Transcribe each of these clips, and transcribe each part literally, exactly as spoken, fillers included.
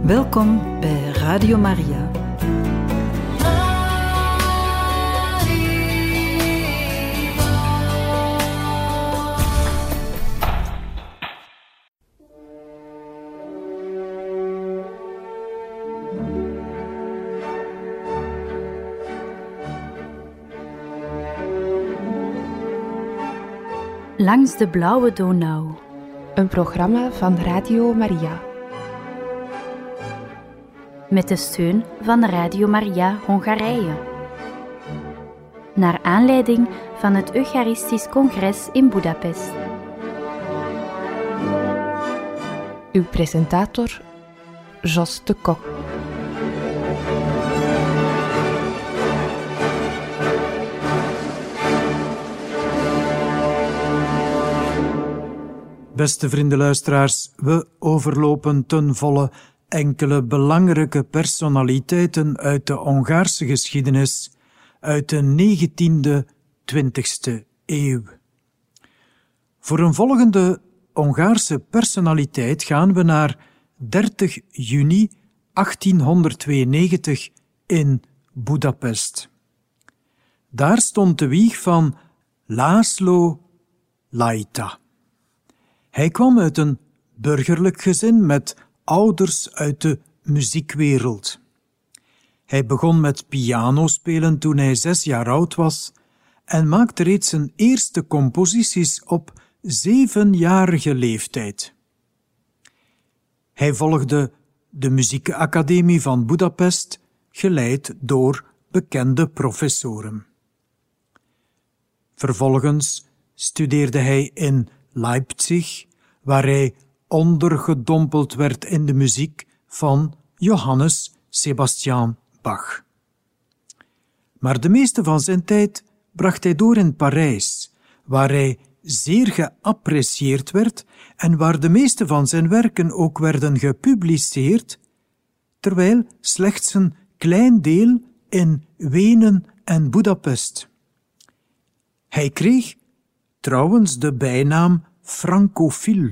Welkom bij Radio Maria. Langs de blauwe Donau. Een programma van Radio Maria. Met de steun van Radio Maria Hongarije. Naar aanleiding van het Eucharistisch Congres in Budapest. Uw presentator, Jos de Kok. Beste vriendenluisteraars, we overlopen ten volle enkele belangrijke personaliteiten uit de Hongaarse geschiedenis uit de negentiende, twintigste eeuw. Voor een volgende Hongaarse personaliteit gaan we naar dertig juni achttienhonderdtweeënnegentig in Budapest. Daar stond de wieg van László Lajta. Hij kwam uit een burgerlijk gezin met ouders uit de muziekwereld. Hij begon met pianospelen toen hij zes jaar oud was en maakte reeds zijn eerste composities op zevenjarige leeftijd. Hij volgde de Muziekacademie van Budapest, geleid door bekende professoren. Vervolgens studeerde hij in Leipzig, waar hij ondergedompeld werd in de muziek van Johannes Sebastian Bach. Maar de meeste van zijn tijd bracht hij door in Parijs, waar hij zeer geapprecieerd werd en waar de meeste van zijn werken ook werden gepubliceerd, terwijl slechts een klein deel in Wenen en Budapest. Hij kreeg trouwens de bijnaam francofiel.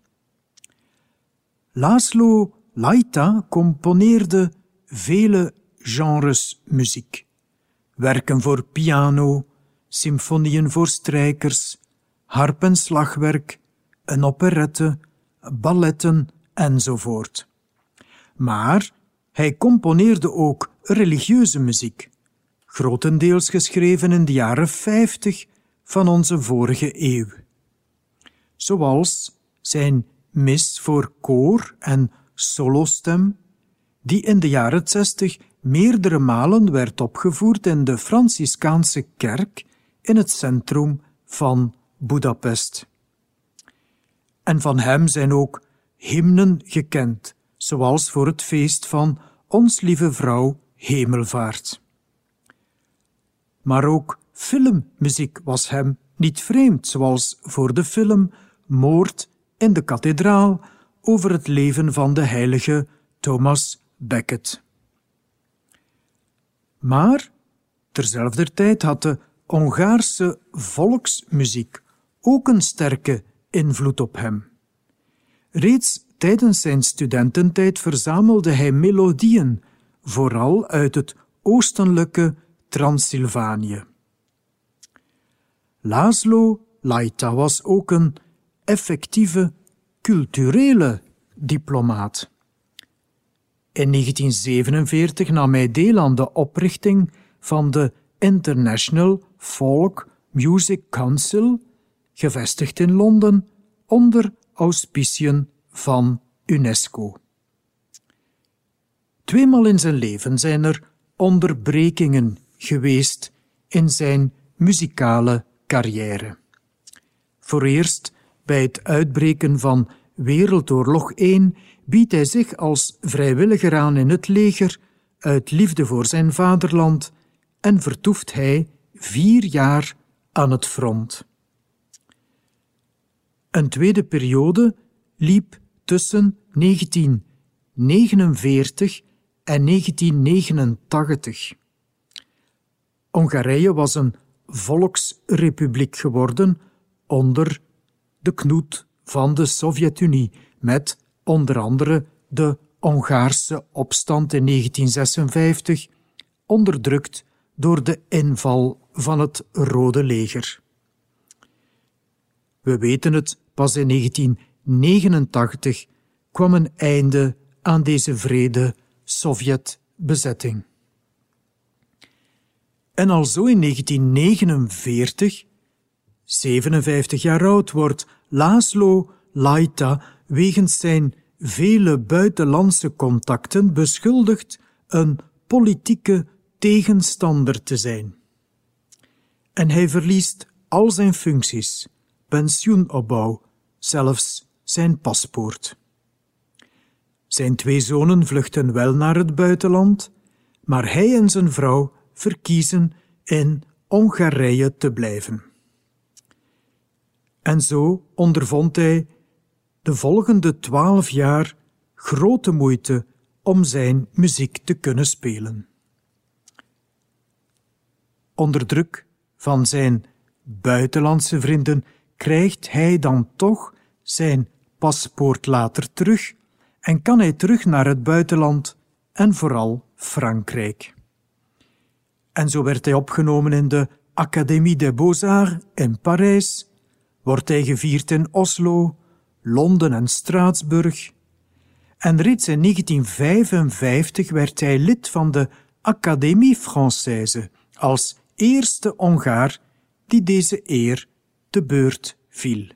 László Lajta componeerde vele genres muziek. Werken voor piano, symfonieën voor strijkers, harp- en slagwerk, een operette, balletten enzovoort. Maar hij componeerde ook religieuze muziek, grotendeels geschreven in de jaren vijftig van onze vorige eeuw. Zoals zijn mis voor koor en solostem, die in de jaren zestig meerdere malen werd opgevoerd in de Franciscaanse kerk in het centrum van Budapest. En van hem zijn ook hymnen gekend, zoals voor het feest van Ons Lieve Vrouw Hemelvaart. Maar ook filmmuziek was hem niet vreemd, zoals voor de film Moord in de kathedraal over het leven van de heilige Thomas Becket. Maar terzelfder tijd had de Hongaarse volksmuziek ook een sterke invloed op hem. Reeds tijdens zijn studententijd verzamelde hij melodieën, vooral uit het oostelijke Transylvanië. László Lajta was ook een effectieve culturele diplomaat. In negentien zevenenveertig nam hij deel aan de oprichting van de International Folk Music Council, gevestigd in Londen, onder auspiciën van UNESCO. Tweemaal in zijn leven zijn er onderbrekingen geweest in zijn muzikale carrière. Voor eerst, bij het uitbreken van Wereldoorlog één, biedt hij zich als vrijwilliger aan in het leger uit liefde voor zijn vaderland en vertoeft hij vier jaar aan het front. Een tweede periode liep tussen negentien negenenveertig en negentien negenentachtig. Hongarije was een volksrepubliek geworden onder de knoet van de Sovjet-Unie, met onder andere de Hongaarse opstand in negentien zesenvijftig, onderdrukt door de inval van het Rode Leger. We weten het, pas in negentien negenentachtig kwam een einde aan deze wrede Sovjetbezetting. En alzo in negentien negenenveertig, zevenenvijftig jaar oud, wordt László Lajta wegens zijn vele buitenlandse contacten beschuldigd een politieke tegenstander te zijn. En hij verliest al zijn functies, pensioenopbouw, zelfs zijn paspoort. Zijn twee zonen vluchten wel naar het buitenland, maar hij en zijn vrouw verkiezen in Hongarije te blijven. En zo ondervond hij de volgende twaalf jaar grote moeite om zijn muziek te kunnen spelen. Onder druk van zijn buitenlandse vrienden krijgt hij dan toch zijn paspoort later terug en kan hij terug naar het buitenland en vooral Frankrijk. En zo werd hij opgenomen in de Académie des Beaux-Arts in Parijs, wordt hij gevierd in Oslo, Londen en Straatsburg. En reeds in negentien vijfenvijftig werd hij lid van de Académie Française, als eerste Hongaar die deze eer te beurt viel.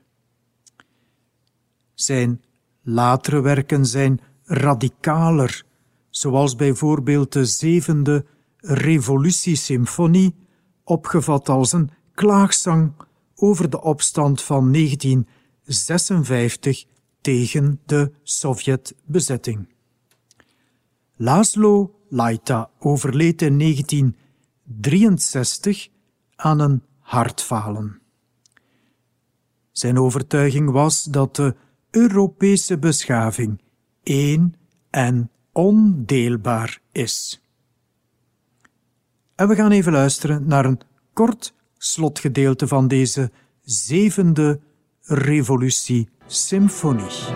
Zijn latere werken zijn radicaler, zoals bijvoorbeeld de zevende Revolutiesymfonie, opgevat als een klaagzang over de opstand van negentien zesenvijftig tegen de Sovjetbezetting. László Lajta overleed in negentien drieënzestig aan een hartfalen. Zijn overtuiging was dat de Europese beschaving één en ondeelbaar is. En we gaan even luisteren naar een kort slotgedeelte van deze zevende Revolutie-symfonie.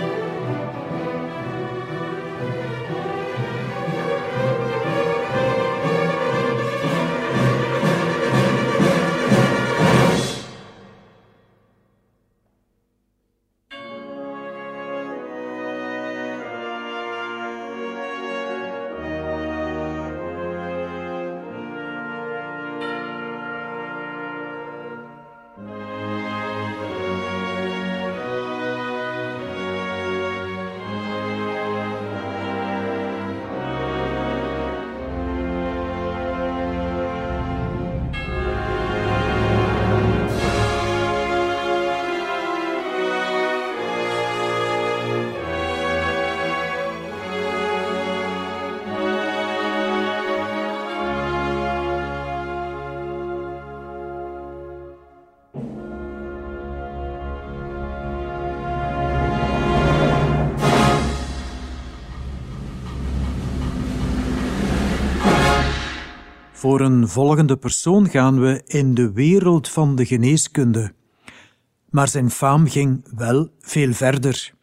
Voor een volgende persoon gaan we in de wereld van de geneeskunde. Maar zijn faam ging wel veel verder.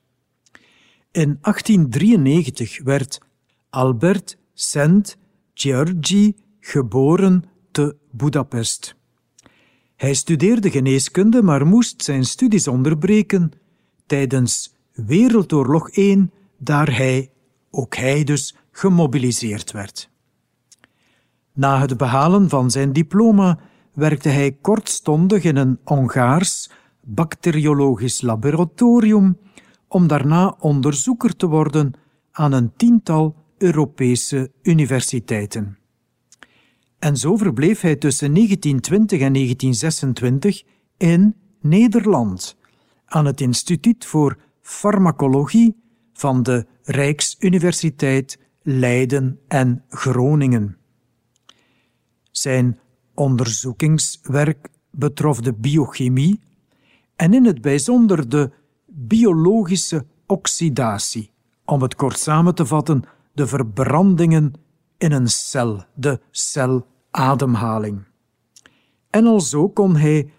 In achttien drieënnegentig werd Albert Szent Györgyi geboren te Budapest. Hij studeerde geneeskunde, maar moest zijn studies onderbreken tijdens Wereldoorlog één, daar hij, ook hij dus, gemobiliseerd werd. Na het behalen van zijn diploma werkte hij kortstondig in een Hongaars bacteriologisch laboratorium om daarna onderzoeker te worden aan een tiental Europese universiteiten. En zo verbleef hij tussen negentien twintig en negentien zesentwintig in Nederland, aan het Instituut voor Farmacologie van de Rijksuniversiteit Leiden en Groningen. Zijn onderzoekingswerk betrof de biochemie en in het bijzonder de biologische oxidatie, om het kort samen te vatten, de verbrandingen in een cel, de celademhaling. En alzo kon hij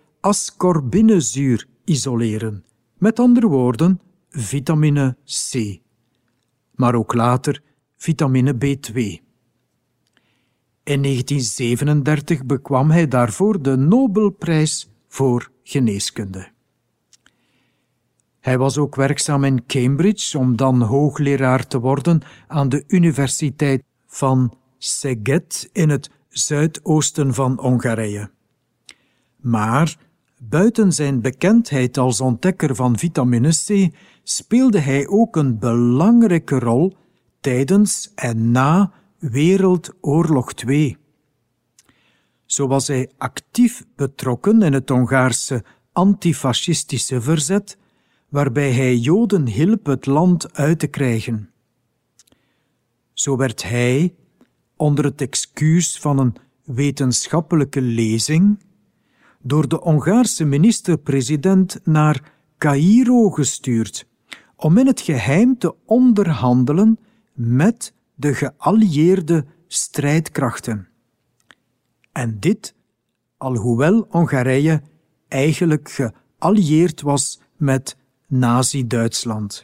ascorbinezuur isoleren, met andere woorden, vitamine C. maar ook later vitamine B twee. In negentien zevenendertig bekwam hij daarvoor de Nobelprijs voor geneeskunde. Hij was ook werkzaam in Cambridge om dan hoogleraar te worden aan de Universiteit van Szeged in het zuidoosten van Hongarije. Maar buiten zijn bekendheid als ontdekker van vitamine C speelde hij ook een belangrijke rol tijdens en na Wereldoorlog twee. Zo was hij actief betrokken in het Hongaarse antifascistische verzet, waarbij hij Joden hielp het land uit te krijgen. Zo werd hij, onder het excuus van een wetenschappelijke lezing, door de Hongaarse minister-president naar Caïro gestuurd, om in het geheim te onderhandelen met de geallieerde strijdkrachten. En dit, alhoewel Hongarije eigenlijk geallieerd was met Nazi-Duitsland.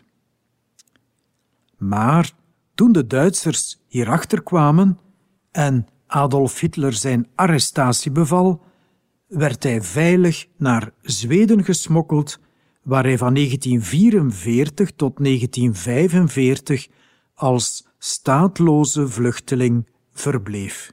Maar toen de Duitsers hierachter kwamen en Adolf Hitler zijn arrestatie beval, werd hij veilig naar Zweden gesmokkeld, waar hij van negentien vierenveertig tot negentien vijfenveertig als staatloze vluchteling verbleef.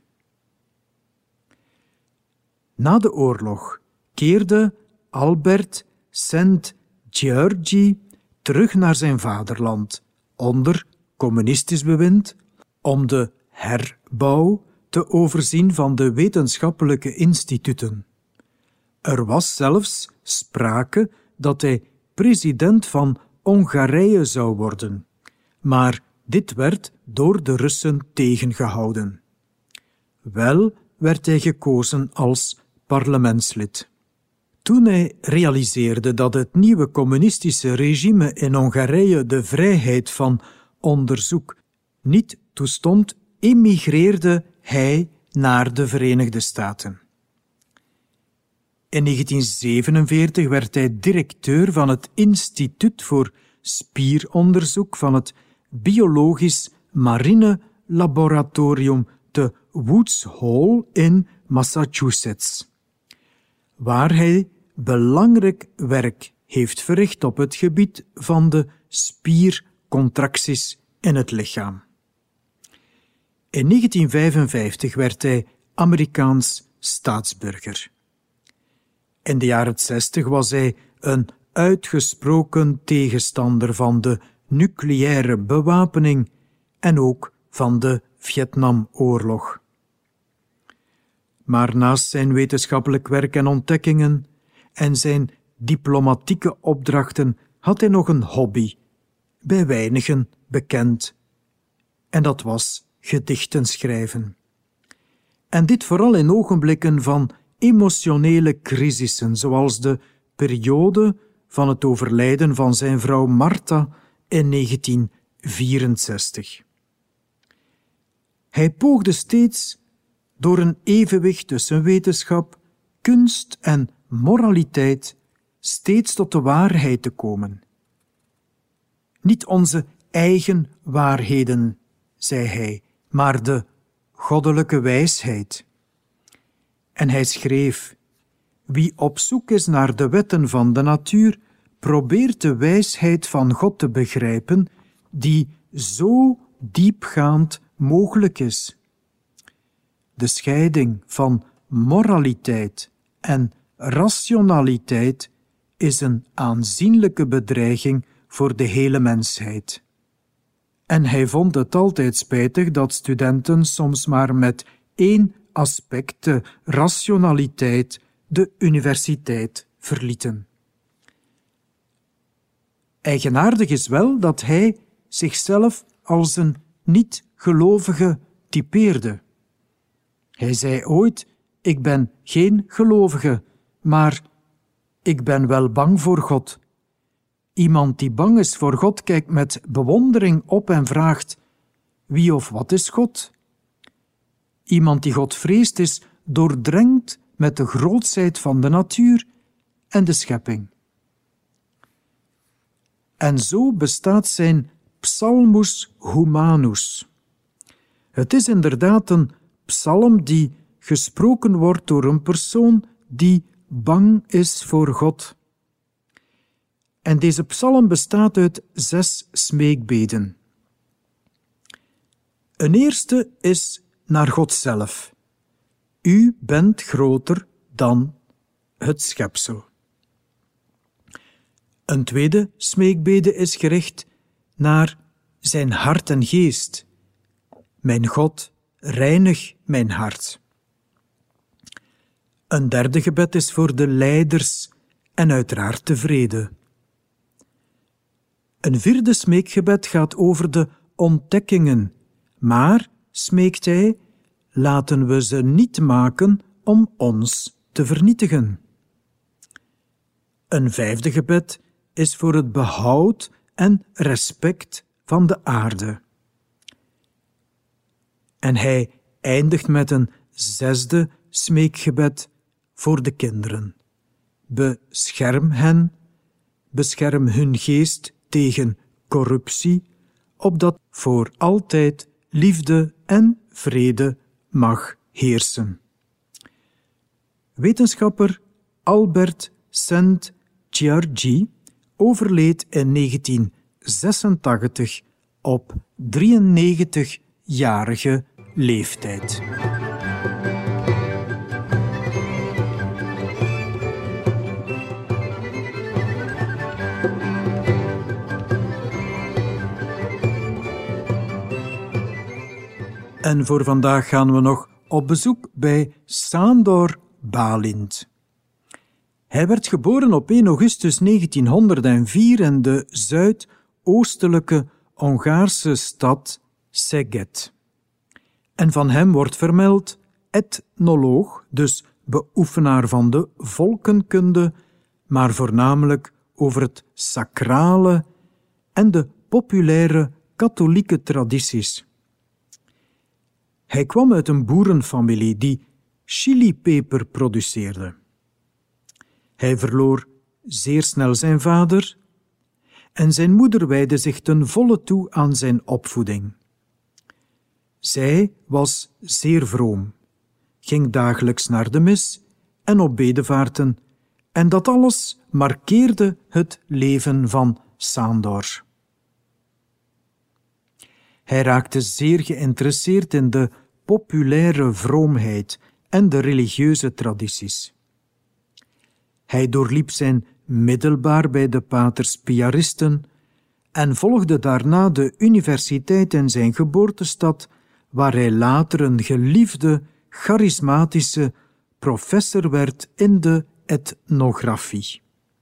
Na de oorlog keerde Albert Szent-Györgyi terug naar zijn vaderland onder communistisch bewind om de herbouw te overzien van de wetenschappelijke instituten. Er was zelfs sprake dat hij president van Hongarije zou worden, maar dit werd door de Russen tegengehouden. Wel werd hij gekozen als parlementslid. Toen hij realiseerde dat het nieuwe communistische regime in Hongarije de vrijheid van onderzoek niet toestond, emigreerde hij naar de Verenigde Staten. In negentien zevenenveertig werd hij directeur van het Instituut voor Spieronderzoek van het Biologisch Marine Laboratorium te Woods Hole in Massachusetts, waar hij belangrijk werk heeft verricht op het gebied van de spiercontracties in het lichaam. In negentien vijfenvijftig werd hij Amerikaans staatsburger. In de jaren zestig was hij een uitgesproken tegenstander van de nucleaire bewapening en ook van de Vietnamoorlog. Maar naast zijn wetenschappelijk werk en ontdekkingen en zijn diplomatieke opdrachten had hij nog een hobby, bij weinigen bekend. En dat was gedichten schrijven. En dit vooral in ogenblikken van emotionele crisissen, zoals de periode van het overlijden van zijn vrouw Martha in negentien vierenzestig. Hij poogde steeds door een evenwicht tussen wetenschap, kunst en moraliteit steeds tot de waarheid te komen. Niet onze eigen waarheden, zei hij, maar de goddelijke wijsheid. En hij schreef: wie op zoek is naar de wetten van de natuur, probeert de wijsheid van God te begrijpen, die zo diepgaand mogelijk is. De scheiding van moraliteit en rationaliteit is een aanzienlijke bedreiging voor de hele mensheid. En hij vond het altijd spijtig dat studenten soms maar met één aspect, de rationaliteit, de universiteit verlieten. Eigenaardig is wel dat hij zichzelf als een niet-gelovige typeerde. Hij zei ooit: ik ben geen gelovige, maar ik ben wel bang voor God. Iemand die bang is voor God kijkt met bewondering op en vraagt: wie of wat is God? Iemand die God vreest is doordrenkt met de grootsheid van de natuur en de schepping. En zo bestaat zijn Psalmus Humanus. Het is inderdaad een psalm die gesproken wordt door een persoon die bang is voor God. En deze psalm bestaat uit zes smeekbeden. Een eerste is naar God zelf. U bent groter dan het schepsel. Een tweede smeekbede is gericht naar zijn hart en geest. Mijn God, reinig mijn hart. Een derde gebed is voor de leiders en uiteraard de vrede. Een vierde smeekgebed gaat over de ontdekkingen, maar, smeekt hij, laten we ze niet maken om ons te vernietigen. Een vijfde gebed is voor het behoud en respect van de aarde. En hij eindigt met een zesde smeekgebed voor de kinderen. Bescherm hen, bescherm hun geest tegen corruptie, opdat voor altijd liefde en vrede mag heersen. Wetenschapper Albert Szent-Györgyi overleed in negentien zesentachtig op drieënnegentigjarige leeftijd. En voor vandaag gaan we nog op bezoek bij Sándor Bálint. Hij werd geboren op één augustus negentienhonderdvier in de zuidoostelijke Hongaarse stad Szeged. En van hem wordt vermeld etnoloog, dus beoefenaar van de volkenkunde, maar voornamelijk over het sacrale en de populaire katholieke tradities. Hij kwam uit een boerenfamilie die chilipeper produceerde. Hij verloor zeer snel zijn vader en zijn moeder wijdde zich ten volle toe aan zijn opvoeding. Zij was zeer vroom, ging dagelijks naar de mis en op bedevaarten, en dat alles markeerde het leven van Sándor. Hij raakte zeer geïnteresseerd in de populaire vroomheid en de religieuze tradities. Hij doorliep zijn middelbaar bij de paters Piaristen en volgde daarna de universiteit in zijn geboortestad, waar hij later een geliefde, charismatische professor werd in de etnografie.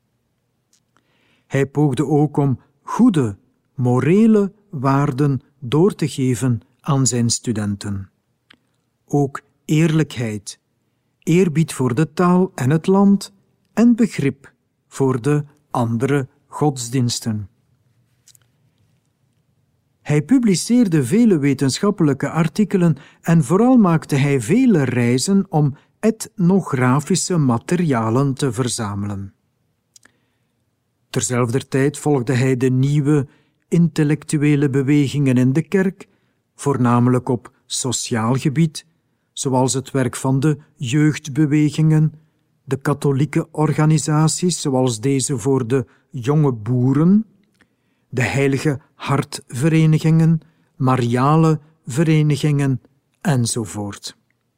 Hij poogde ook om goede, morele waarden door te geven aan zijn studenten. Ook eerlijkheid, eerbied voor de taal en het land en begrip voor de andere godsdiensten. Hij publiceerde vele wetenschappelijke artikelen en vooral maakte hij vele reizen om etnografische materialen te verzamelen. Terzelfder tijd volgde hij de nieuwe intellectuele bewegingen in de kerk, voornamelijk op sociaal gebied, zoals het werk van de jeugdbewegingen, de katholieke organisaties zoals deze voor de jonge boeren, de heilige hartverenigingen, mariale verenigingen enzovoort.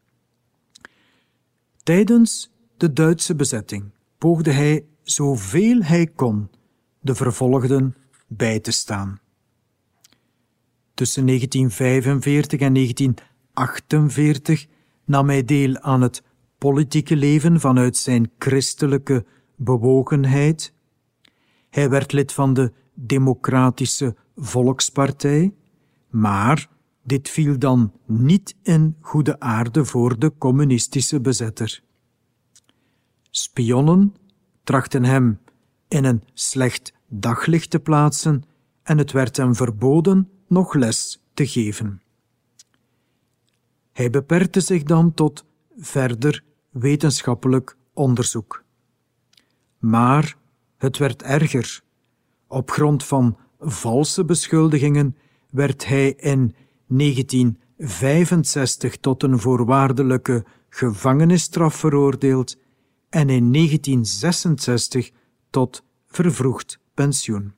Tijdens de Duitse bezetting poogde hij zoveel hij kon de vervolgden bij te staan. Tussen negentien vijfenveertig en negentien achtenveertig nam hij deel aan het politieke leven vanuit zijn christelijke bewogenheid. Hij werd lid van de Democratische Volkspartij, maar dit viel dan niet in goede aarde voor de communistische bezetter. Spionnen trachtten hem in een slecht daglicht te plaatsen en het werd hem verboden nog les te geven. Hij beperkte zich dan tot verder wetenschappelijk onderzoek. Maar het werd erger. Op grond van valse beschuldigingen werd hij in negentien vijfenzestig tot een voorwaardelijke gevangenisstraf veroordeeld en in negentien zesenzestig tot vervroegd pensioen.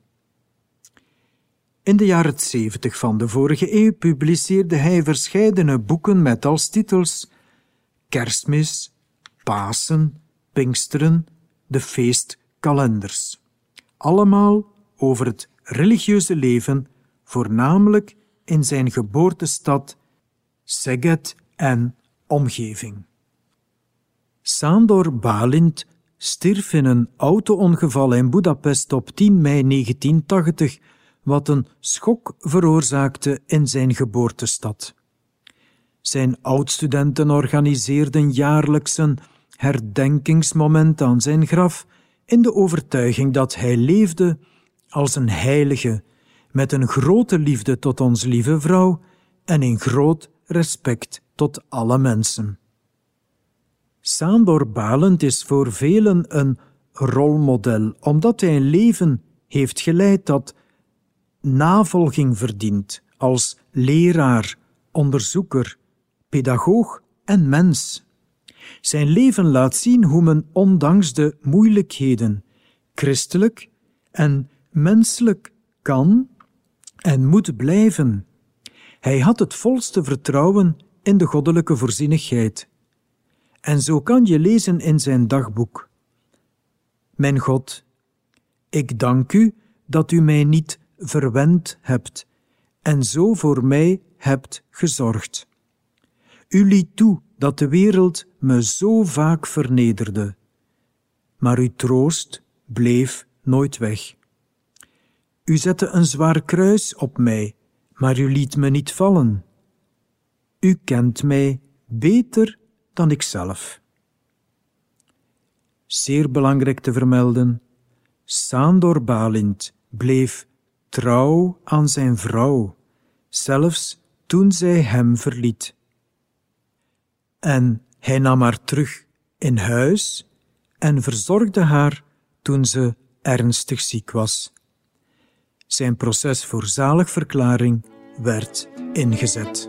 In de jaren zeventig van de vorige eeuw publiceerde hij verscheidene boeken met als titels Kerstmis, Pasen, Pinksteren, de feestkalenders. Allemaal over het religieuze leven, voornamelijk in zijn geboortestad Szeged en omgeving. Sándor Bálint stierf in een auto-ongeval in Budapest op tien mei negentien tachtig, wat een schok veroorzaakte in zijn geboortestad. Zijn oudstudenten organiseerden jaarlijks een herdenkingsmoment aan zijn graf in de overtuiging dat hij leefde als een heilige, met een grote liefde tot onze lieve vrouw en in groot respect tot alle mensen. Sándor Bálint is voor velen een rolmodel, omdat hij een leven heeft geleid dat navolging verdient als leraar, onderzoeker, pedagoog en mens. Zijn leven laat zien hoe men ondanks de moeilijkheden christelijk en menselijk kan en moet blijven. Hij had het volste vertrouwen in de goddelijke voorzienigheid. En zo kan je lezen in zijn dagboek: Mijn God, ik dank u dat u mij niet verwend hebt en zo voor mij hebt gezorgd. U liet toe dat de wereld me zo vaak vernederde, maar uw troost bleef nooit weg. U zette een zwaar kruis op mij, maar u liet me niet vallen. U kent mij beter dan ikzelf. Zeer belangrijk te vermelden, Sándor Bálint bleef trouw aan zijn vrouw, zelfs toen zij hem verliet. En hij nam haar terug in huis en verzorgde haar toen ze ernstig ziek was. Zijn proces voor zaligverklaring werd ingezet.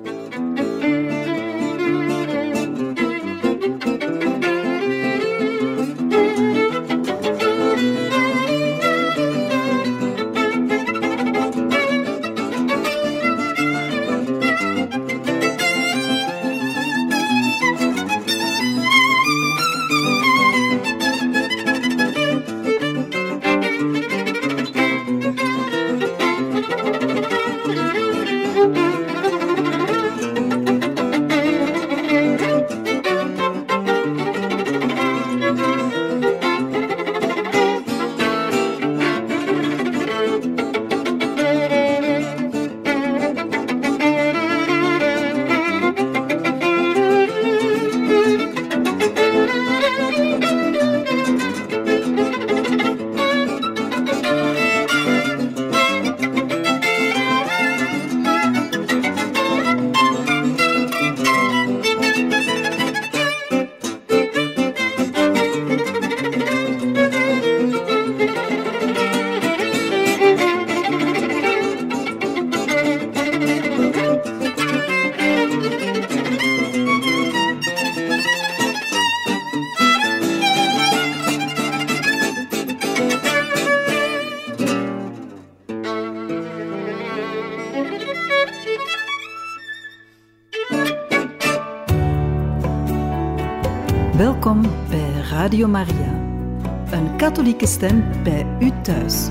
Welkom bij Radio Maria, een katholieke stem bij u thuis.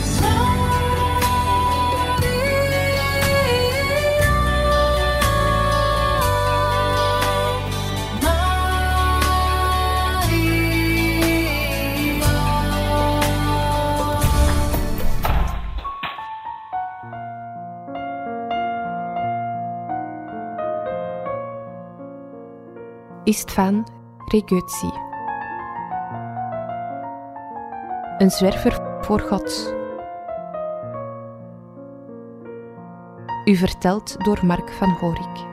Istvan Regőzi. Een zwerver voor God. U verteld door Mark van Horik.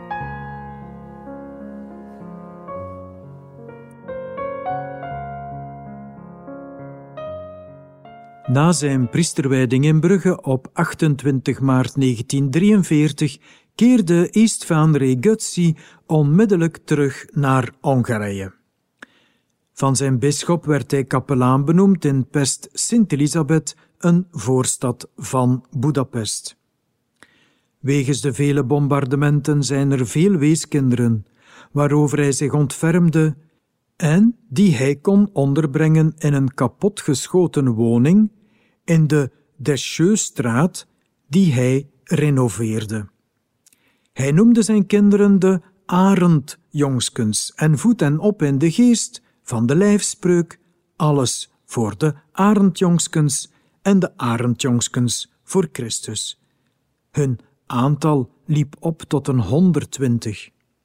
Na zijn priesterwijding in Brugge op achtentwintig maart negentiendrieënveertig keerde István Rákóczi onmiddellijk terug naar Hongarije. Van zijn bisschop werd hij kapelaan benoemd in Pest Sint-Elisabeth, een voorstad van Budapest. Wegens de vele bombardementen zijn er veel weeskinderen, waarover hij zich ontfermde en die hij kon onderbrengen in een kapotgeschoten woning in de Deschaustraat, die hij renoveerde. Hij noemde zijn kinderen de Arendjongskens en voedt hen op in de geest van de lijfspreuk: alles voor de Arendjongskens en de Arendjongskens voor Christus. Hun aantal liep op tot een honderdtwintig.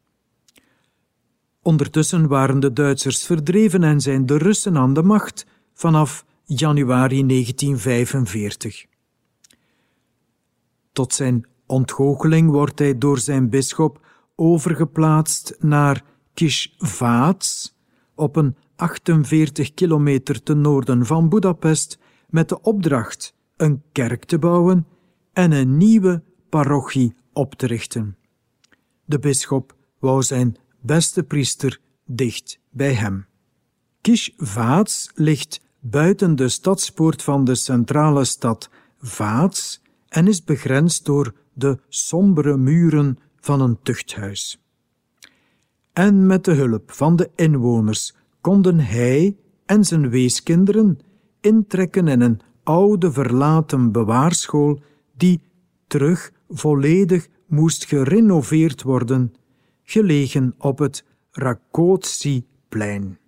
Ondertussen waren de Duitsers verdreven en zijn de Russen aan de macht vanaf januari negentienvijfenveertig. Tot zijn ontgoocheling wordt hij door zijn bisschop overgeplaatst naar Kisvác, op een achtenveertig kilometer ten noorden van Budapest, met de opdracht een kerk te bouwen en een nieuwe parochie op te richten. De bisschop wou zijn beste priester dicht bij hem. Kisvác ligt buiten de stadspoort van de centrale stad Vác en is begrensd door de sombere muren van een tuchthuis. En met de hulp van de inwoners konden hij en zijn weeskinderen intrekken in een oude verlaten bewaarschool die terug volledig moest gerenoveerd worden, gelegen op het Rákóczi-plein.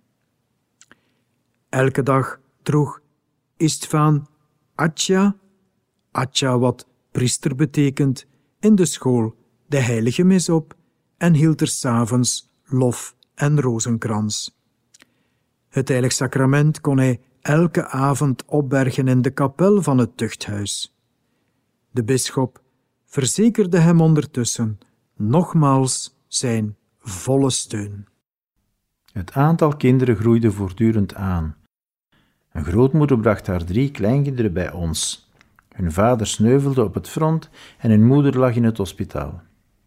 Elke dag droeg István atya, atya wat priester betekent, in de school de heilige mis op en hield er 's avonds lof en rozenkrans. Het heilig sacrament kon hij elke avond opbergen in de kapel van het tuchthuis. De bisschop verzekerde hem ondertussen nogmaals zijn volle steun. Het aantal kinderen groeide voortdurend aan. Een grootmoeder bracht haar drie kleinkinderen bij ons. Hun vader sneuvelde op het front en hun moeder lag in het hospitaal.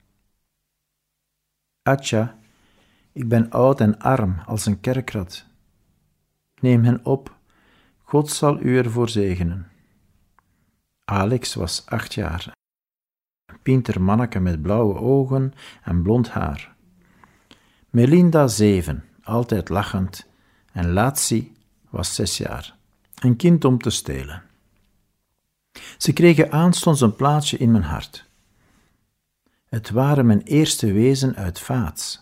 Atja, ik ben oud en arm als een kerkrat. Neem hen op, God zal u ervoor zegenen. Alex was acht jaar. Een pinter manneke met blauwe ogen en blond haar. Melinda zeven, altijd lachend, en Latsi was zes jaar, een kind om te stelen. Ze kregen aanstonds een plaatsje in mijn hart. Het waren mijn eerste wezen uit Vác.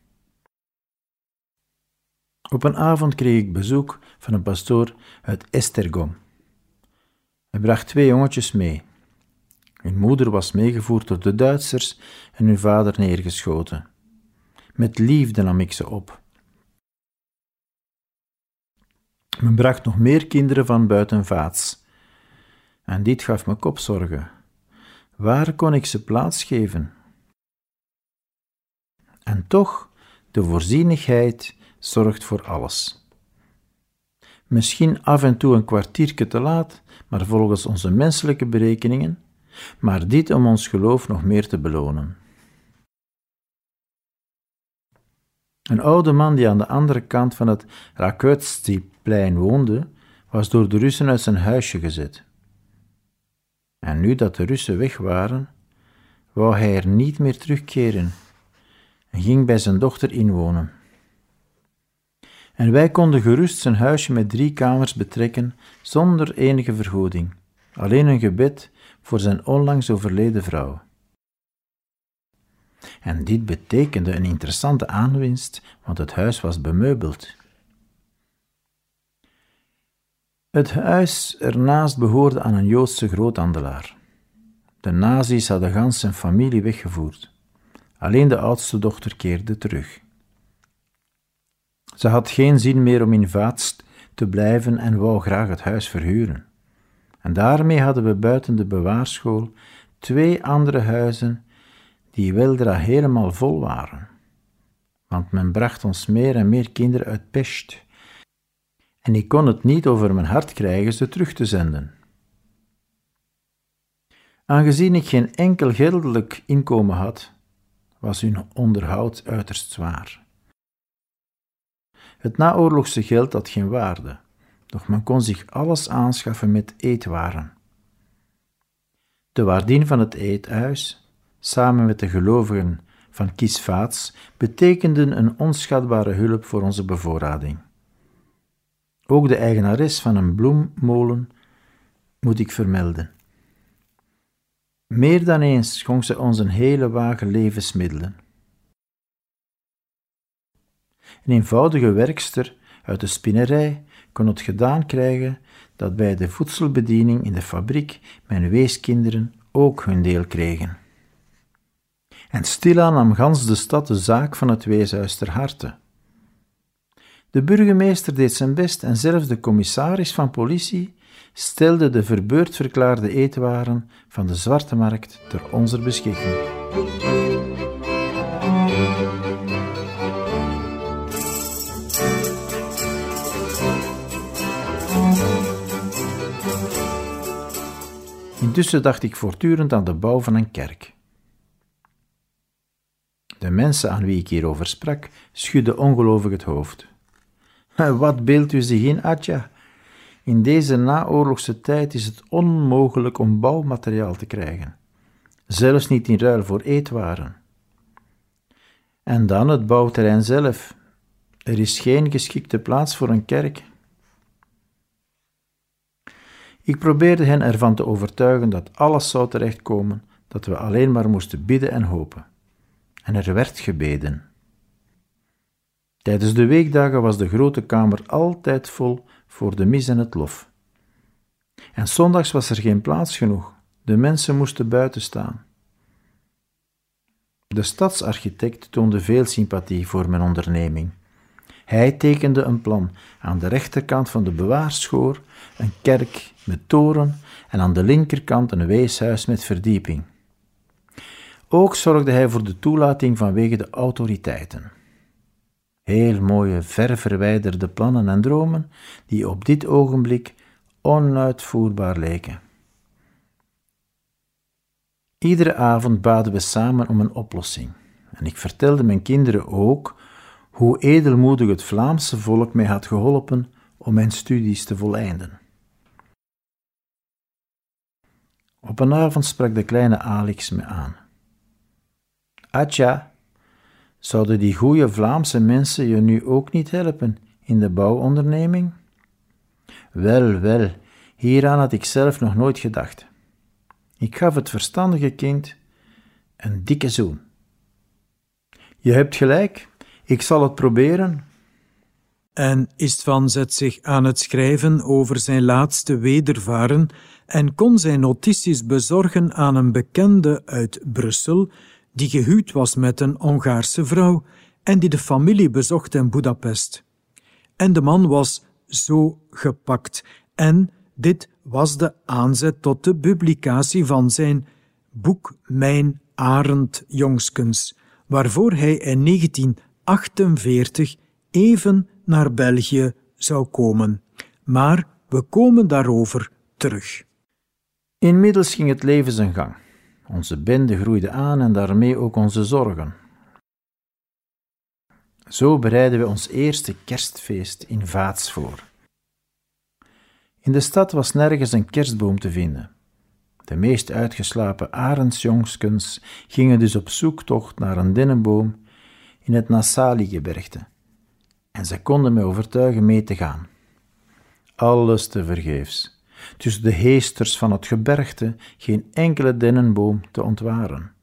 Op een avond kreeg ik bezoek van een pastoor uit Esztergom. Hij bracht twee jongetjes mee. Hun moeder was meegevoerd door de Duitsers en hun vader neergeschoten. Met liefde nam ik ze op. Men bracht nog meer kinderen van buiten Vác. En dit gaf me kopzorgen. Waar kon ik ze plaats geven? En toch, de voorzienigheid zorgt voor alles. Misschien af en toe een kwartiertje te laat, maar volgens onze menselijke berekeningen, maar dit om ons geloof nog meer te belonen. Een oude man die aan de andere kant van het Rákóczi-plein woonde, was door de Russen uit zijn huisje gezet. En nu dat de Russen weg waren, wou hij er niet meer terugkeren en ging bij zijn dochter inwonen. En wij konden gerust zijn huisje met drie kamers betrekken zonder enige vergoeding, alleen een gebed voor zijn onlangs overleden vrouw. En dit betekende een interessante aanwinst, want het huis was bemeubeld. Het huis ernaast behoorde aan een Joodse groothandelaar. De nazi's hadden gans zijn familie weggevoerd. Alleen de oudste dochter keerde terug. Ze had geen zin meer om in Vác te blijven en wou graag het huis verhuren. En daarmee hadden we buiten de bewaarschool twee andere huizen die weldra helemaal vol waren. Want men bracht ons meer en meer kinderen uit Pest. en ik kon het niet over mijn hart krijgen ze terug te zenden. Aangezien ik geen enkel geldelijk inkomen had, was hun onderhoud uiterst zwaar. Het naoorlogse geld had geen waarde, doch men kon zich alles aanschaffen met eetwaren. De waardin van het eethuis, samen met de gelovigen van Kisvaats, betekenden een onschatbare hulp voor onze bevoorrading. Ook de eigenares van een bloemmolen moet ik vermelden. Meer dan eens schonk ze ons een hele wagen levensmiddelen. Een eenvoudige werkster uit de spinnerij kon het gedaan krijgen dat bij de voedselbediening in de fabriek mijn weeskinderen ook hun deel kregen. En stilaan nam gans de stad de zaak van het weeshuis ter harte. De burgemeester deed zijn best en zelfs de commissaris van politie stelde de verbeurd verklaarde eetwaren van de zwarte markt ter onze beschikking. Intussen dacht ik voortdurend aan de bouw van een kerk. De mensen aan wie ik hierover sprak, schudden ongelovig het hoofd. Wat beeldt u zich in, Atja? In deze naoorlogse tijd is het onmogelijk om bouwmateriaal te krijgen, zelfs niet in ruil voor eetwaren. En dan het bouwterrein zelf. Er is geen geschikte plaats voor een kerk. Ik probeerde hen ervan te overtuigen dat alles zou terechtkomen, dat we alleen maar moesten bidden en hopen. En er werd gebeden. Tijdens de weekdagen was de grote kamer altijd vol voor de mis en het lof. En zondags was er geen plaats genoeg, de mensen moesten buiten staan. De stadsarchitect toonde veel sympathie voor mijn onderneming. Hij tekende een plan, aan de rechterkant van de bewaarschoor een kerk met toren en aan de linkerkant een weeshuis met verdieping. Ook zorgde hij voor de toelating vanwege de autoriteiten. Heel mooie, ver verwijderde plannen en dromen die op dit ogenblik onuitvoerbaar leken. Iedere avond baden we samen om een oplossing en ik vertelde mijn kinderen ook hoe edelmoedig het Vlaamse volk mij had geholpen om mijn studies te voleinden. Op een avond sprak de kleine Alex me aan. Atja, zouden die goeie Vlaamse mensen je nu ook niet helpen in de bouwonderneming? Wel, wel, hieraan had ik zelf nog nooit gedacht. Ik gaf het verstandige kind een dikke zoen. Je hebt gelijk, ik zal het proberen. En Istvan zet zich aan het schrijven over zijn laatste wedervaren en kon zijn notities bezorgen aan een bekende uit Brussel, die gehuwd was met een Hongaarse vrouw en die de familie bezocht in Budapest. En de man was zo gepakt en dit was de aanzet tot de publicatie van zijn boek Mijn Arend Jongskens, waarvoor hij in negentien achtenveertig even naar België zou komen. Maar we komen daarover terug. Inmiddels ging het leven zijn gang. Onze bende groeide aan en daarmee ook onze zorgen. Zo bereidden we ons eerste kerstfeest in Vaats voor. In de stad was nergens een kerstboom te vinden. De meest uitgeslapen arendsjongskens gingen dus op zoektocht naar een dennenboom in het Nassali-gebergte. En zij konden mij overtuigen mee te gaan. Alles tevergeefs. Tussen de heesters van het gebergte geen enkele dennenboom te ontwaren.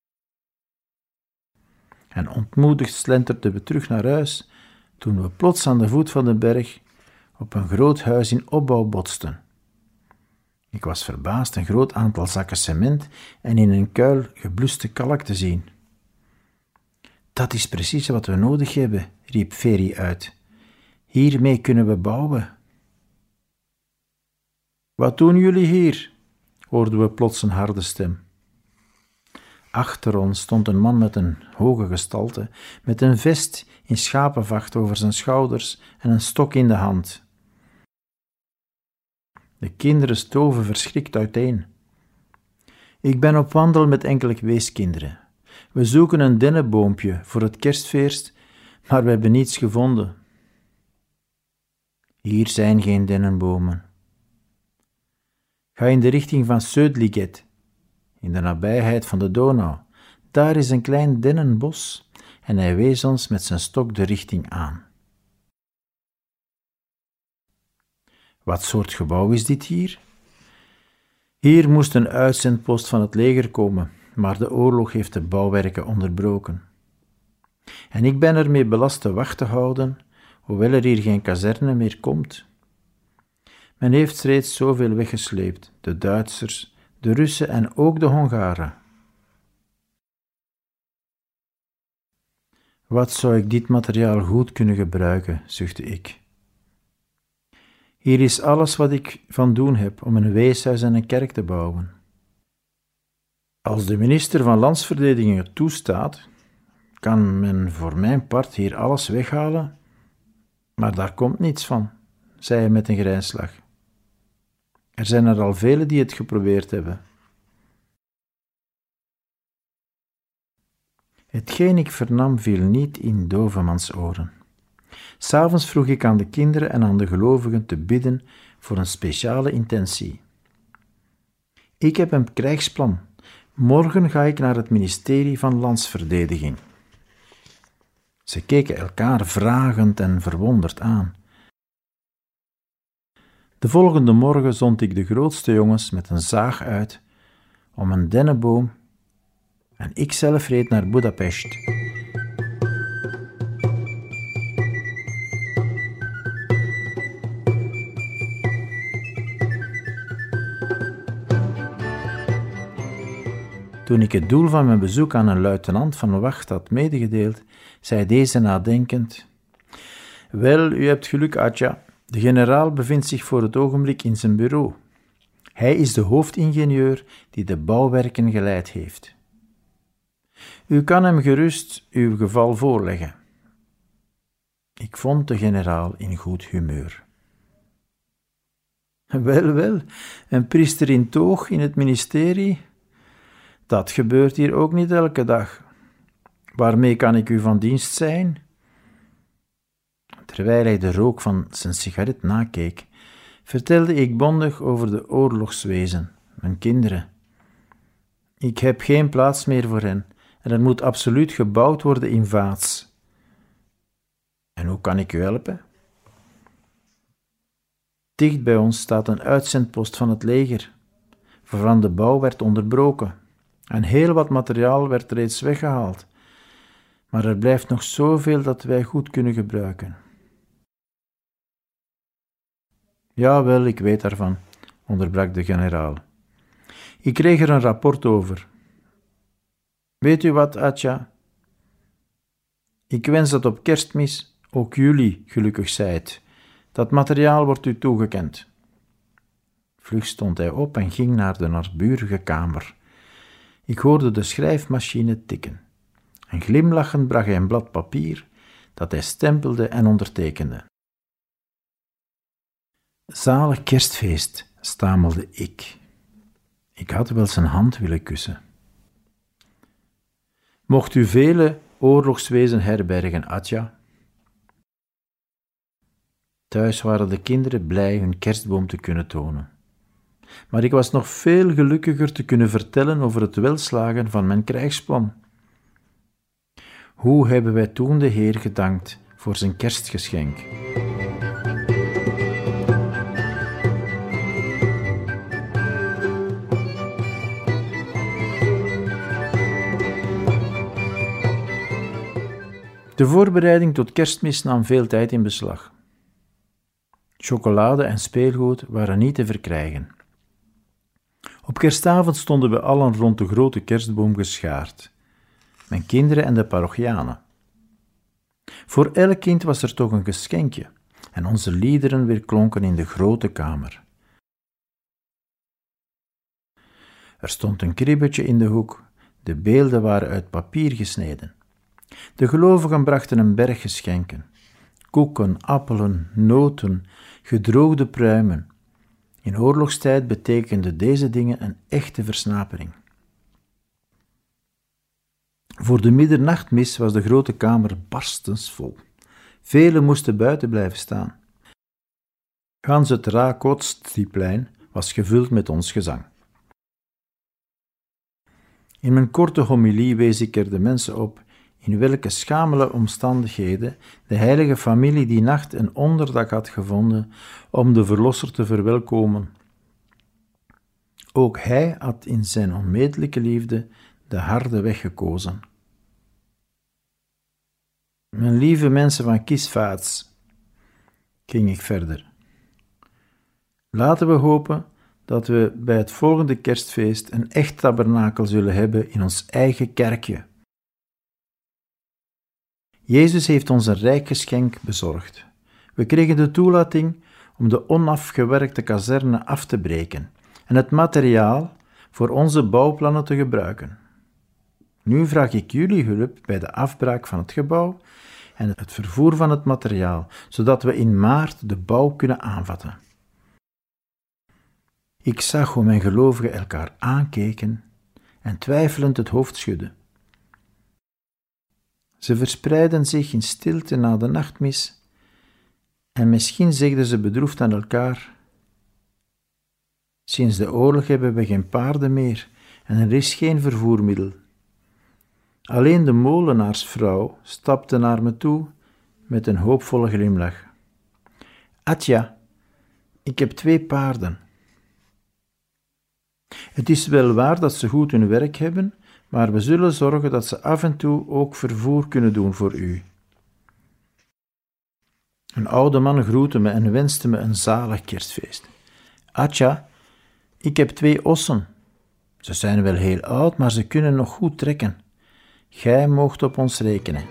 En ontmoedigd slenterden we terug naar huis, toen we plots aan de voet van de berg op een groot huis in opbouw botsten. Ik was verbaasd een groot aantal zakken cement en in een kuil gebluste kalk te zien. Dat is precies wat we nodig hebben, riep Ferry uit. Hiermee kunnen we bouwen. Wat doen jullie hier? Hoorden we plots een harde stem. Achter ons stond een man met een hoge gestalte, met een vest in schapenvacht over zijn schouders en een stok in de hand. De kinderen stoven verschrikt uiteen. Ik ben op wandel met enkele weeskinderen. We zoeken een dennenboompje voor het kerstfeest, maar we hebben niets gevonden. Hier zijn geen dennenbomen. Ga in de richting van Södliget, in de nabijheid van de Donau. Daar is een klein dennenbos en hij wees ons met zijn stok de richting aan. Wat soort gebouw is dit hier? Hier moest een uitzendpost van het leger komen, maar de oorlog heeft de bouwwerken onderbroken. En ik ben ermee belast de wacht te houden, hoewel er hier geen kazerne meer komt. Men heeft reeds zoveel weggesleept, de Duitsers, de Russen en ook de Hongaren. Wat zou ik dit materiaal goed kunnen gebruiken, zuchtte ik. Hier is alles wat ik van doen heb om een weeshuis en een kerk te bouwen. Als de minister van Landsverdediging het toestaat, kan men voor mijn part hier alles weghalen, maar daar komt niets van, zei hij met een grijnslach. Er zijn er al velen die het geprobeerd hebben. Hetgeen ik vernam viel niet in dovemans oren. 'S Avonds vroeg ik aan de kinderen en aan de gelovigen te bidden voor een speciale intentie. Ik heb een krijgsplan. Morgen ga ik naar het ministerie van Landsverdediging. Ze keken elkaar vragend en verwonderd aan. De volgende morgen zond ik de grootste jongens met een zaag uit om een dennenboom en ik zelf reed naar Budapest. Toen ik het doel van mijn bezoek aan een luitenant van wacht had medegedeeld, zei deze nadenkend: Wel, u hebt geluk, Atja. De generaal bevindt zich voor het ogenblik in zijn bureau. Hij is de hoofdingenieur die de bouwwerken geleid heeft. U kan hem gerust uw geval voorleggen. Ik vond de generaal in goed humeur. Wel, wel, een priester in toog in het ministerie? Dat gebeurt hier ook niet elke dag. Waarmee kan ik u van dienst zijn? Terwijl hij de rook van zijn sigaret nakeek, vertelde ik bondig over de oorlogswezen, mijn kinderen. Ik heb geen plaats meer voor hen en er moet absoluut gebouwd worden in Vaats. En hoe kan ik u helpen? Dicht bij ons staat een uitzendpost van het leger, waarvan de bouw werd onderbroken. En heel wat materiaal werd reeds weggehaald, maar er blijft nog zoveel dat wij goed kunnen gebruiken. Jawel, ik weet daarvan, onderbrak de generaal. Ik kreeg er een rapport over. Weet u wat, Atja? Ik wens dat op Kerstmis ook jullie gelukkig zijt. Dat materiaal wordt u toegekend. Vlug stond hij op en ging naar de naburige kamer. Ik hoorde de schrijfmachine tikken. En glimlachend bracht hij een blad papier dat hij stempelde en ondertekende. Zalig kerstfeest, stamelde ik. Ik had wel zijn hand willen kussen. Mocht u vele oorlogswezen herbergen, Atja. Thuis waren de kinderen blij hun kerstboom te kunnen tonen. Maar ik was nog veel gelukkiger te kunnen vertellen over het welslagen van mijn krijgsplan. Hoe hebben wij toen de Heer gedankt voor zijn kerstgeschenk? De voorbereiding tot Kerstmis nam veel tijd in beslag. Chocolade en speelgoed waren niet te verkrijgen. Op kerstavond stonden we allen rond de grote kerstboom geschaard, mijn kinderen en de parochianen. Voor elk kind was er toch een geschenkje en onze liederen weerklonken in de grote kamer. Er stond een kribbetje in de hoek, de beelden waren uit papier gesneden. De gelovigen brachten een berg geschenken: koeken, appelen, noten, gedroogde pruimen. In oorlogstijd betekenden deze dingen een echte versnapering. Voor de middernachtmis was de grote kamer barstensvol. Velen moesten buiten blijven staan. Gans het Rákóczi-plein was gevuld met ons gezang. In mijn korte homilie wees ik er de mensen op in welke schamele omstandigheden de heilige familie die nacht een onderdak had gevonden om de verlosser te verwelkomen. Ook hij had in zijn onmetelijke liefde de harde weg gekozen. Mijn lieve mensen van Kisvaats, ging ik verder. Laten we hopen dat we bij het volgende kerstfeest een echt tabernakel zullen hebben in ons eigen kerkje. Jezus heeft ons een rijk geschenk bezorgd. We kregen de toelating om de onafgewerkte kazerne af te breken en het materiaal voor onze bouwplannen te gebruiken. Nu vraag ik jullie hulp bij de afbraak van het gebouw en het vervoer van het materiaal, zodat we in maart de bouw kunnen aanvatten. Ik zag hoe mijn gelovigen elkaar aankeken en twijfelend het hoofd schudden. Ze verspreidden zich in stilte na de nachtmis en misschien zegden ze bedroefd aan elkaar: sinds de oorlog hebben we geen paarden meer en er is geen vervoermiddel. Alleen de molenaarsvrouw stapte naar me toe met een hoopvolle glimlach. Atja, ik heb twee paarden. Het is wel waar dat ze goed hun werk hebben, maar we zullen zorgen dat ze af en toe ook vervoer kunnen doen voor u. Een oude man groette me en wenste me een zalig kerstfeest. Atja, ik heb twee ossen. Ze zijn wel heel oud, maar ze kunnen nog goed trekken. Gij moogt op ons rekenen.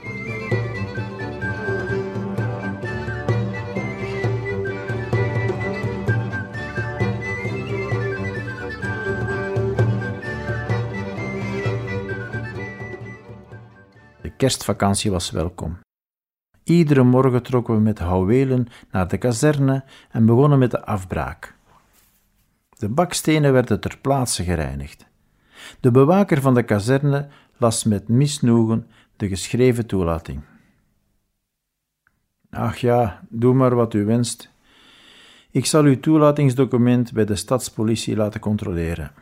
De kerstvakantie was welkom. Iedere morgen trokken we met houwelen naar de kazerne en begonnen met de afbraak. De bakstenen werden ter plaatse gereinigd. De bewaker van de kazerne las met misnoegen de geschreven toelating. Ach ja, doe maar wat u wenst. Ik zal uw toelatingsdocument bij de stadspolitie laten controleren.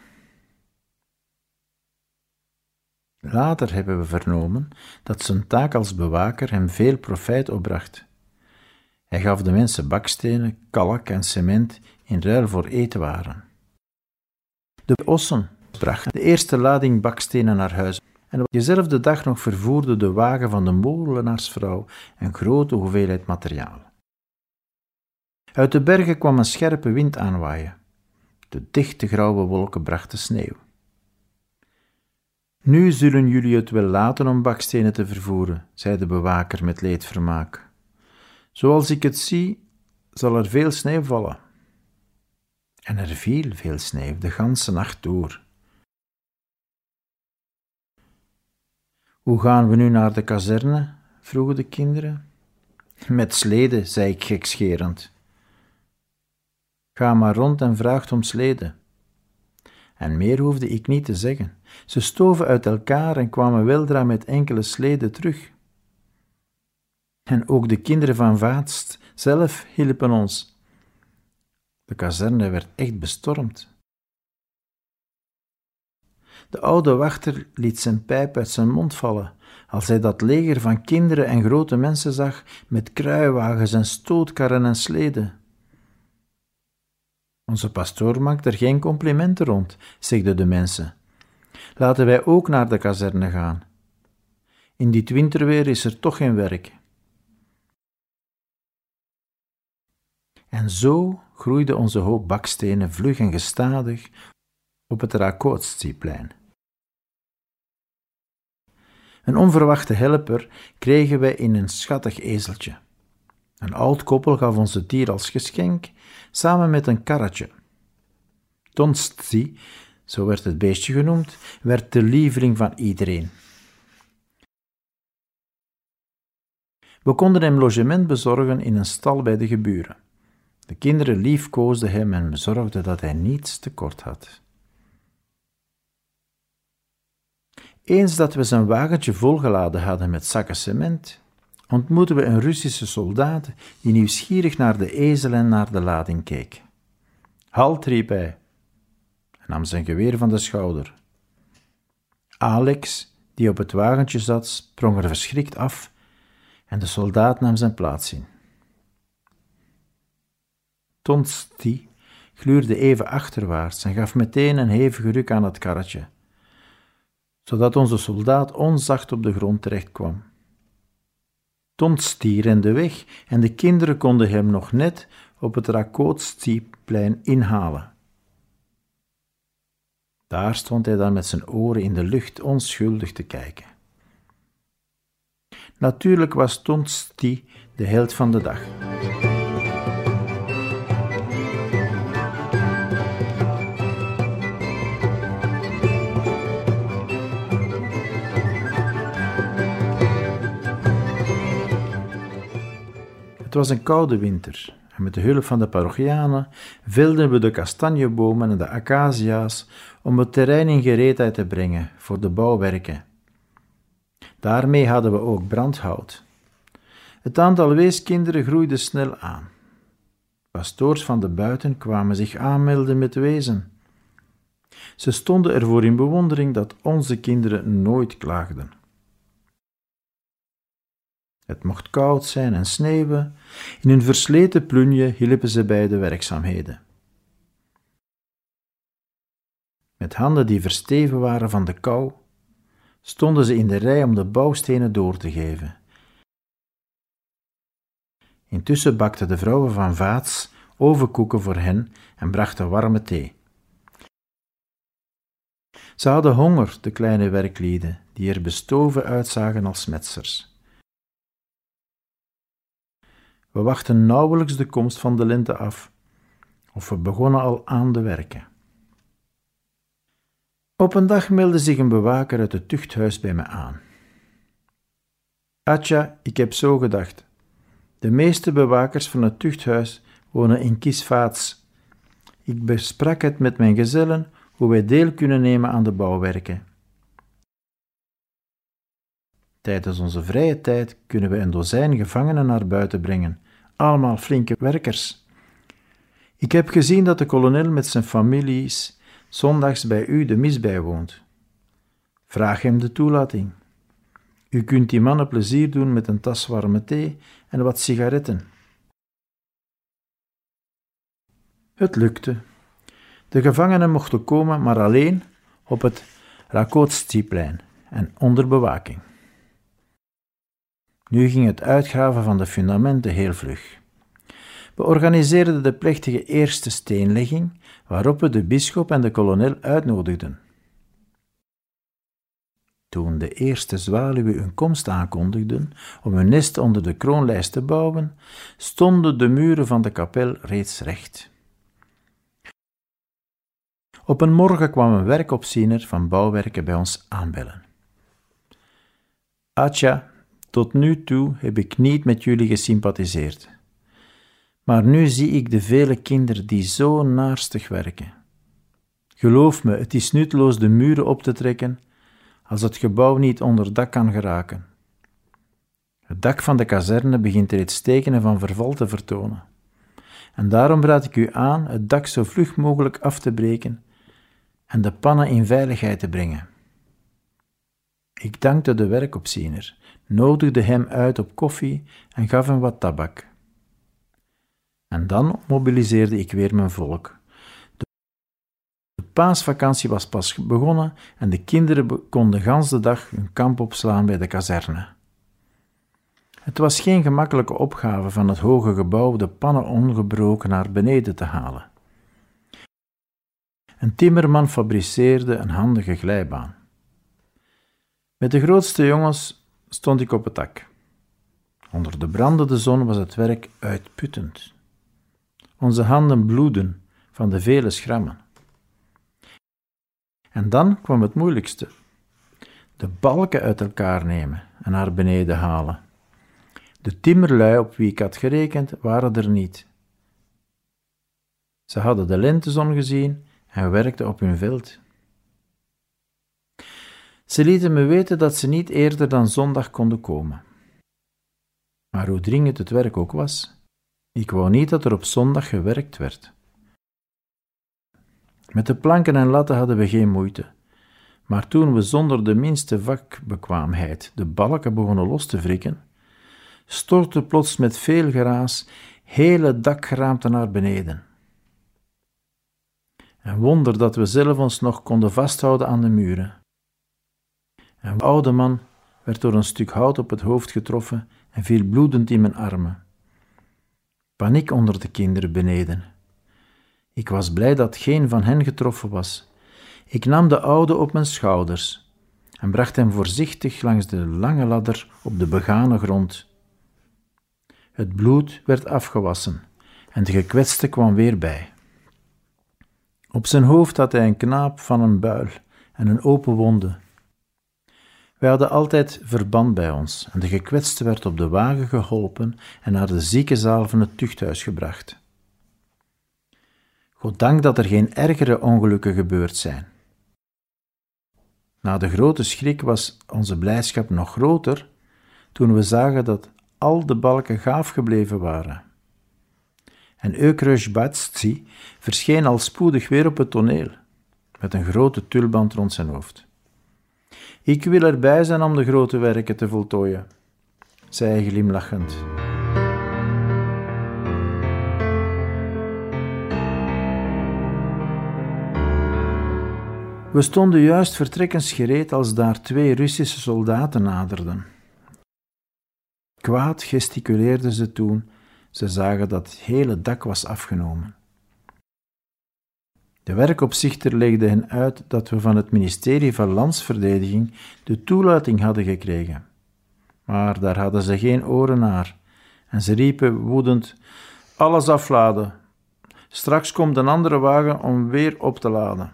Later hebben we vernomen dat zijn taak als bewaker hem veel profijt opbracht. Hij gaf de mensen bakstenen, kalk en cement in ruil voor eetwaren. De ossen brachten de eerste lading bakstenen naar huis en op diezelfde dag nog vervoerde de wagen van de molenaarsvrouw een grote hoeveelheid materiaal. Uit de bergen kwam een scherpe wind aanwaaien. De dichte grauwe wolken brachten sneeuw. Nu zullen jullie het wel laten om bakstenen te vervoeren, zei de bewaker met leedvermaak. Zoals ik het zie, zal er veel sneeuw vallen. En er viel veel sneeuw de ganse nacht door. Hoe gaan we nu naar de kazerne? Vroegen de kinderen. Met sleden, zei ik gekscherend. Ga maar rond en vraag om sleden. En meer hoefde ik niet te zeggen. Ze stoven uit elkaar en kwamen weldra met enkele sleden terug. En ook de kinderen van Vaatst zelf hielpen ons. De kazerne werd echt bestormd. De oude wachter liet zijn pijp uit zijn mond vallen, als hij dat leger van kinderen en grote mensen zag met kruiwagens en stootkarren en sleden. Onze pastoor maakt er geen complimenten rond, zegden de mensen. Laten wij ook naar de kazerne gaan. In dit winterweer is er toch geen werk. En zo groeide onze hoop bakstenen vlug en gestadig op het Rákóczi-plein. Een onverwachte helper kregen wij in een schattig ezeltje. Een oud koppel gaf ons het dier als geschenk, samen met een karretje. Tonstzi, zo werd het beestje genoemd, werd de lieveling van iedereen. We konden hem logement bezorgen in een stal bij de geburen. De kinderen liefkoosden hem en zorgden dat hij niets tekort had. Eens dat we zijn wagentje volgeladen hadden met zakken cement, ontmoetten we een Russische soldaat die nieuwsgierig naar de ezel en naar de lading keek. Halt, riep hij, en nam zijn geweer van de schouder. Alex, die op het wagentje zat, sprong er verschrikt af en de soldaat nam zijn plaats in. Tonsti gluurde even achterwaarts en gaf meteen een hevige ruk aan het karretje, zodat onze soldaat onzacht op de grond terecht kwam. Tonsti rende weg en de kinderen konden hem nog net op het Rakotsti-plein inhalen. Daar stond hij dan met zijn oren in de lucht onschuldig te kijken. Natuurlijk was Tonsti de held van de dag. Het was een koude winter en met de hulp van de parochianen velden we de kastanjebomen en de acacia's om het terrein in gereedheid te brengen voor de bouwwerken. Daarmee hadden we ook brandhout. Het aantal weeskinderen groeide snel aan. Pastoors van de buiten kwamen zich aanmelden met wezen. Ze stonden ervoor in bewondering dat onze kinderen nooit klaagden. Het mocht koud zijn en sneeuwen, in hun versleten plunje hielpen ze bij de werkzaamheden. Met handen die versteven waren van de kou, stonden ze in de rij om de bouwstenen door te geven. Intussen bakten de vrouwen van Vaats ovenkoeken voor hen en brachten warme thee. Ze hadden honger, de kleine werklieden, die er bestoven uitzagen als metsers. We wachten nauwelijks de komst van de lente af, of we begonnen al aan de werken. Op een dag meldde zich een bewaker uit het tuchthuis bij me aan. Atja, ik heb zo gedacht. De meeste bewakers van het tuchthuis wonen in Kisvaats. Ik besprak het met mijn gezellen hoe wij deel kunnen nemen aan de bouwwerken. Tijdens onze vrije tijd kunnen we een dozijn gevangenen naar buiten brengen, allemaal flinke werkers. Ik heb gezien dat de kolonel met zijn families zondags bij u de mis bijwoont. Vraag hem de toelating. U kunt die mannen plezier doen met een tas warme thee en wat sigaretten. Het lukte. De gevangenen mochten komen, maar alleen op het Rakotsti-plein en onder bewaking. Nu ging het uitgraven van de fundamenten heel vlug. We organiseerden de plechtige eerste steenlegging, waarop we de bisschop en de kolonel uitnodigden. Toen de eerste zwaluwen hun komst aankondigden om hun nest onder de kroonlijst te bouwen, stonden de muren van de kapel reeds recht. Op een morgen kwam een werkopziener van bouwwerken bij ons aanbellen. Atja, tot nu toe heb ik niet met jullie gesympathiseerd. Maar nu zie ik de vele kinderen die zo naarstig werken. Geloof me, het is nutteloos de muren op te trekken als het gebouw niet onder dak kan geraken. Het dak van de kazerne begint reeds tekenen van verval te vertonen. En daarom raad ik u aan het dak zo vlug mogelijk af te breken en de pannen in veiligheid te brengen. Ik dankte de werkopziener, nodigde hem uit op koffie en gaf hem wat tabak. En dan mobiliseerde ik weer mijn volk. De paasvakantie was pas begonnen en de kinderen konden gans de dag hun kamp opslaan bij de kazerne. Het was geen gemakkelijke opgave van het hoge gebouw de pannen ongebroken naar beneden te halen. Een timmerman fabriceerde een handige glijbaan. Met de grootste jongens stond ik op het dak. Onder de brandende zon was het werk uitputtend. Onze handen bloedden van de vele schrammen. En dan kwam het moeilijkste. De balken uit elkaar nemen en naar beneden halen. De timmerlui op wie ik had gerekend waren er niet. Ze hadden de lentezon gezien en werkten op hun veld. Ze lieten me weten dat ze niet eerder dan zondag konden komen. Maar hoe dringend het werk ook was, ik wou niet dat er op zondag gewerkt werd. Met de planken en latten hadden we geen moeite, maar toen we zonder de minste vakbekwaamheid de balken begonnen los te wrikken, stortte plots met veel geraas hele dakgeraamte naar beneden. Een wonder dat we zelf ons nog konden vasthouden aan de muren. Een oude man werd door een stuk hout op het hoofd getroffen en viel bloedend in mijn armen. Paniek onder de kinderen beneden. Ik was blij dat geen van hen getroffen was. Ik nam de oude op mijn schouders en bracht hem voorzichtig langs de lange ladder op de begane grond. Het bloed werd afgewassen en de gekwetste kwam weer bij. Op zijn hoofd had hij een knaap van een buil en een open wonde. Wij hadden altijd verband bij ons en de gekwetste werd op de wagen geholpen en naar de ziekenzaal van het tuchthuis gebracht. Goddank dat er geen ergere ongelukken gebeurd zijn. Na de grote schrik was onze blijdschap nog groter toen we zagen dat al de balken gaaf gebleven waren. En Eukreush Batsi verscheen al spoedig weer op het toneel, met een grote tulband rond zijn hoofd. Ik wil erbij zijn om de grote werken te voltooien, zei hij glimlachend. We stonden juist vertrekkens gereed als daar twee Russische soldaten naderden. Kwaad gesticuleerden ze toen ze zagen dat het hele dak was afgenomen. De werkopzichter legde hen uit dat we van het ministerie van Landsverdediging de toelating hadden gekregen. Maar daar hadden ze geen oren naar en ze riepen woedend: alles afladen. Straks komt een andere wagen om weer op te laden.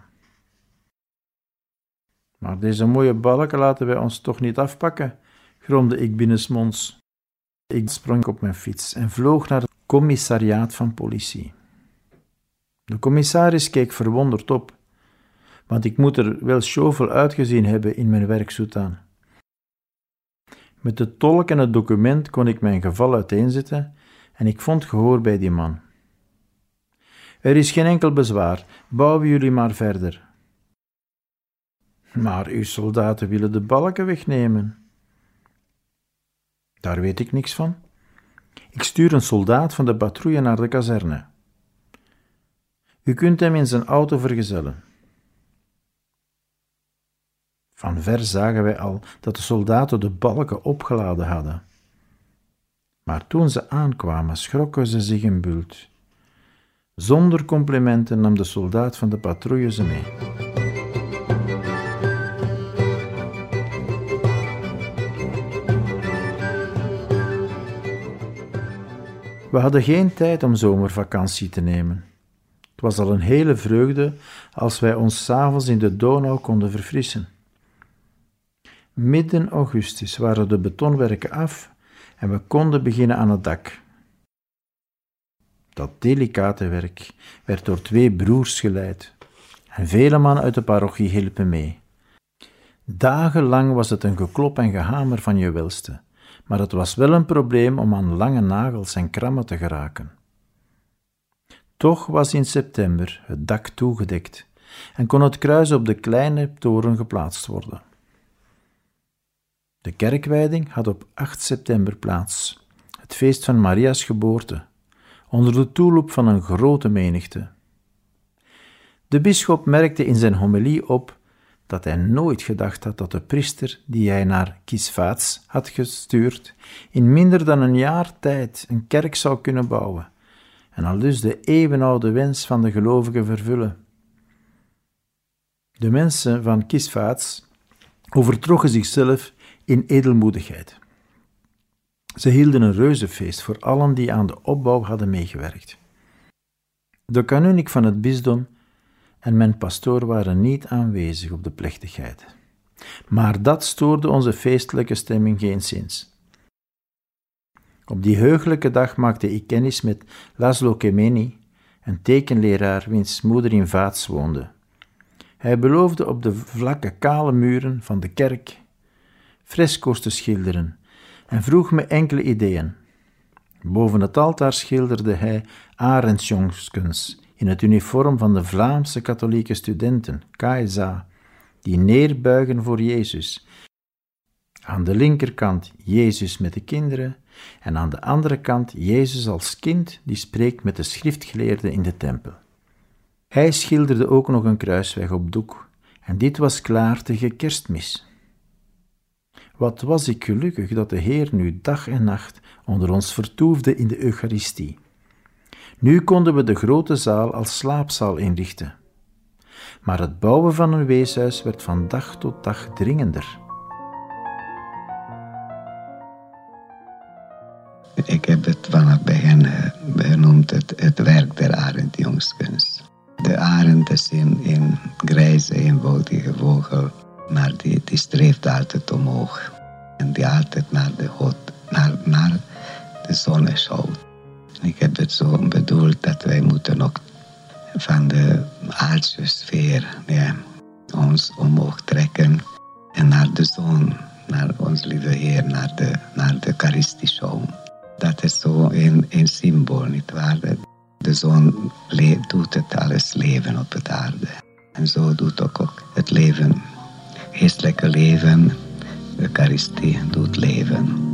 Maar deze mooie balken laten wij ons toch niet afpakken, gromde ik binnensmonds. Ik sprong op mijn fiets en vloog naar het commissariaat van politie. De commissaris keek verwonderd op, want ik moet er wel zoveel uitgezien hebben in mijn werksoetaan. Met de tolk en het document kon ik mijn geval uiteenzetten en ik vond gehoor bij die man. Er is geen enkel bezwaar, bouwen jullie maar verder. Maar uw soldaten willen de balken wegnemen. Daar weet ik niks van. Ik stuur een soldaat van de patrouille naar de kazerne. U kunt hem in zijn auto vergezellen. Van ver zagen wij al dat de soldaten de balken opgeladen hadden. Maar toen ze aankwamen, schrokken ze zich een bult. Zonder complimenten nam de soldaat van de patrouille ze mee. We hadden geen tijd om zomervakantie te nemen. Het was al een hele vreugde als wij ons 's avonds in de Donau konden verfrissen. Midden augustus waren de betonwerken af en we konden beginnen aan het dak. Dat delicate werk werd door twee broers geleid en vele mannen uit de parochie hielpen mee. Dagenlang was het een geklop en gehamer van je welste, maar het was wel een probleem om aan lange nagels en krammen te geraken. Toch was in september het dak toegedekt en kon het kruis op de kleine toren geplaatst worden. De kerkwijding had op acht september plaats, het feest van Maria's geboorte, onder de toeloop van een grote menigte. De bisschop merkte in zijn homilie op dat hij nooit gedacht had dat de priester die hij naar Kisvaats had gestuurd in minder dan een jaar tijd een kerk zou kunnen bouwen en aldus de eeuwenoude wens van de gelovigen vervullen. De mensen van Kisvaats overtrokken zichzelf in edelmoedigheid. Ze hielden een reuzenfeest voor allen die aan de opbouw hadden meegewerkt. De kanunnik van het bisdom en mijn pastoor waren niet aanwezig op de plechtigheid. Maar dat stoorde onze feestelijke stemming geenszins. Op die heugelijke dag maakte ik kennis met Laszlo Kemeny een tekenleraar wiens moeder in Vaats woonde. Hij beloofde op de vlakke kale muren van de kerk fresco's te schilderen en vroeg me enkele ideeën. Boven het altaar schilderde hij arendsjonskens in het uniform van de Vlaamse katholieke studenten, K S A, die neerbuigen voor Jezus. Aan de linkerkant Jezus met de kinderen en aan de andere kant Jezus als kind die spreekt met de schriftgeleerden in de tempel. Hij schilderde ook nog een kruisweg op doek en dit was klaar tegen Kerstmis. Wat was ik gelukkig dat de Heer nu dag en nacht onder ons vertoefde in de Eucharistie. Nu konden we de grote zaal als slaapzaal inrichten. Maar het bouwen van een weeshuis werd van dag tot dag dringender. Ik heb het vanaf het begin genoemd het, het werk der arendjongskens. De arend is een, een grijze, eenvoudige vogel, maar die, die streeft altijd omhoog. En die altijd naar de God, naar, naar de zonneschouw. Ik heb het zo bedoeld dat wij moeten ook van de aardse sfeer ja, ons omhoog trekken en naar de zon, naar ons lieve Heer, naar de, naar de Eucharistie-schouw. Dat is zo een, een symbool, nietwaar? De zon le- doet het alles leven op het aarde. En zo doet ook, ook het leven, geestelijke leven, de Eucharistie doet leven.